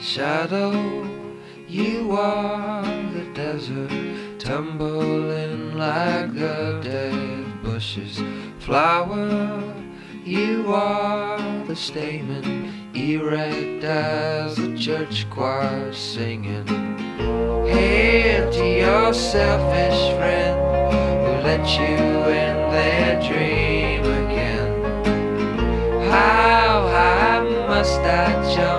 shadow, you are the desert, tumbling like the dead bushes. Flower, you are the stamen, erect as the church choir singing. Hail to your selfish friend who let you in their dream again. How high must I jump